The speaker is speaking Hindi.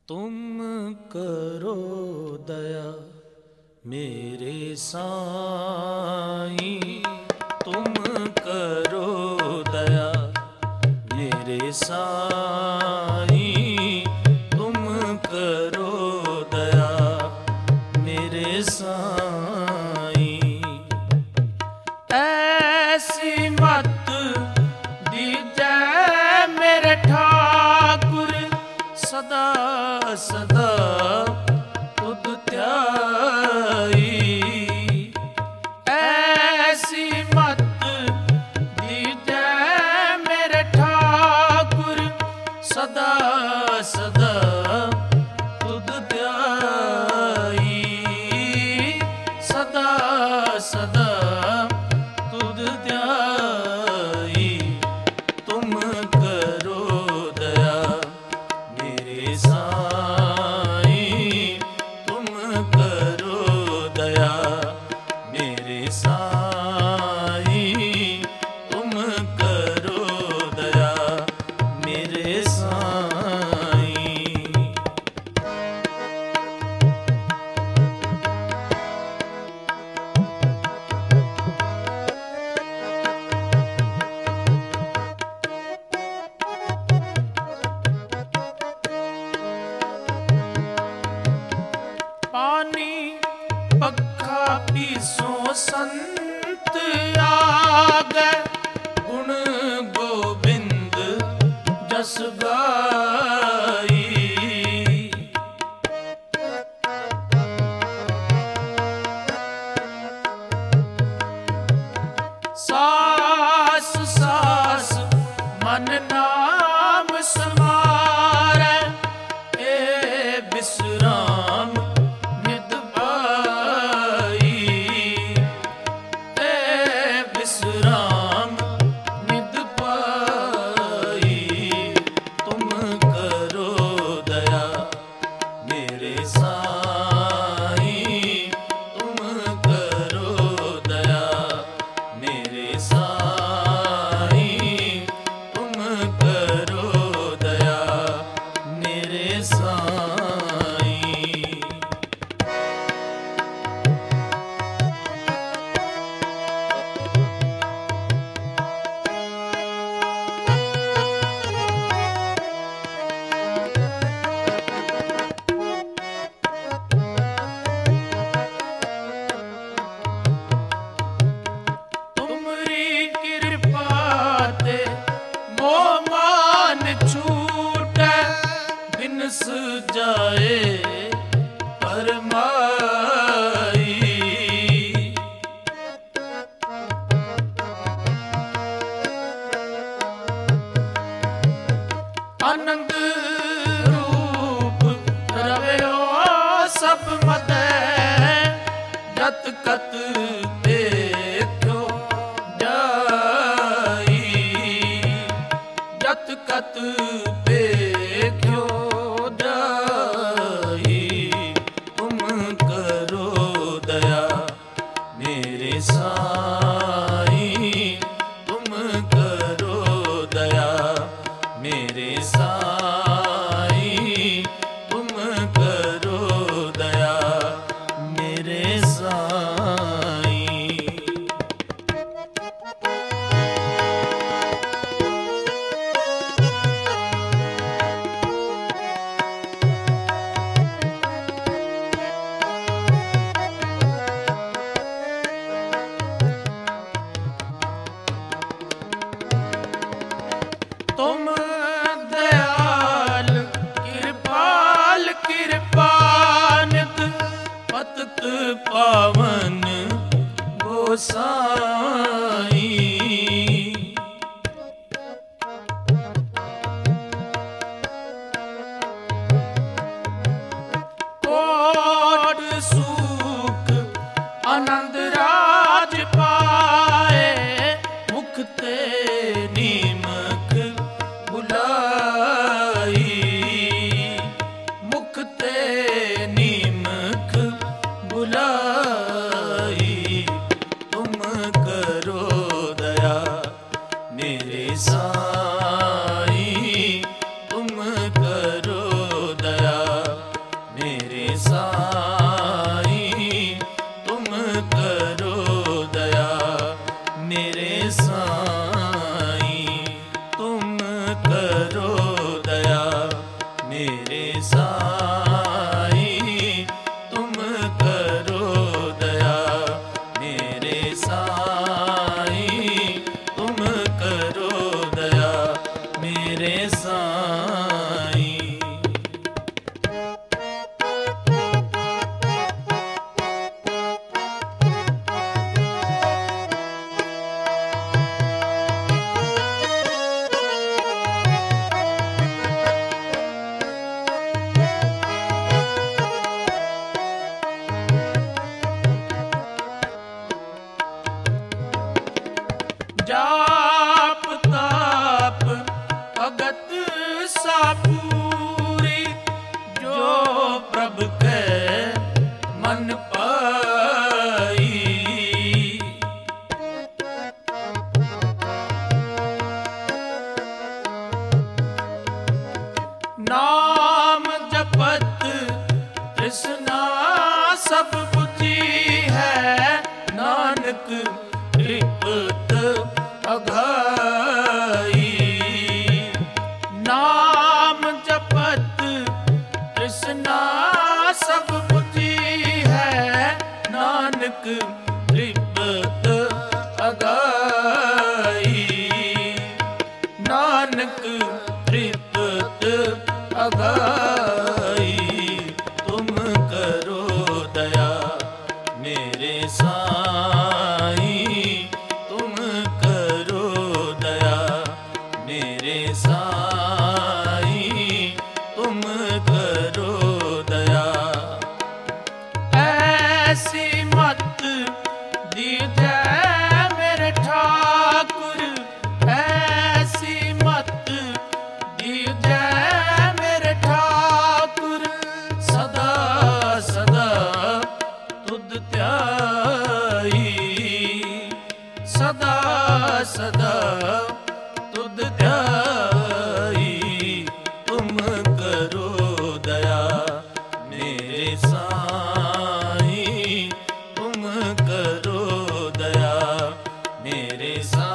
तुम करो दया मेरे साईं, तुम करो दया मेरे साईं, तुम करो दया मेरे साईं। ऐसी मत दीजै मेरे ठाकुर, सदा सदा तुध त्याई। ऐसी मत दीजै मेरे ठाकुर, सदा सदा तुध त्याई। सदा सदा तुध त्याई। तुम करो दया मेरे साईं, तुम करो दया मेरे साईं, तुम करो दया मेरे साईं। पानी पक्खा पीसो संत आगे, गुण गोविंद जस गाई। सास सास मन नाम समारै, ए विश्राम नित पाई। ए विश्राम नित पाई। तुम करो दया मेरे साईं, तुम करो दया मेरे साईं, तुम करो दया मेरे साईं। तुमरी कृपा ते मोह मान छूटै, बिनस जाए परमाई। आनंद रूप रवयो सब मदै, जत कत देखो जाई। जत कत देखो जाई। तुम करो दया मेरे साईं, तुम करो दया मेरे साईं, तुम करो दया मेरे साईं। तुम दयाल कृपाल कृपानित, पतित पावन गोसाईं। कोट सुख आनंद राज पाए, मुख ते नीमक बुलाई। मुख ते नीमक बुलाई। तुम नाम जपत तृष्णा सब बुझी है, नानक तृप्त अघाई। नाम जपत तृष्णा सब बुझी है, नानक तृप्त अघाई। नानक तृप्त अघाई। तुम करो दया मेरे साईं, तुम करो दया मेरे साईं, तुम करो दया। ऐसी मत दीजै मेरे ठाकुर, ऐसी मत दीजै मेरे ठाकुर, सदा सदा तुध ध्याई, सदा सदा तुध ध्याई। तुम करो दया मेरे साईं, तुम करो दया मेरे साईं।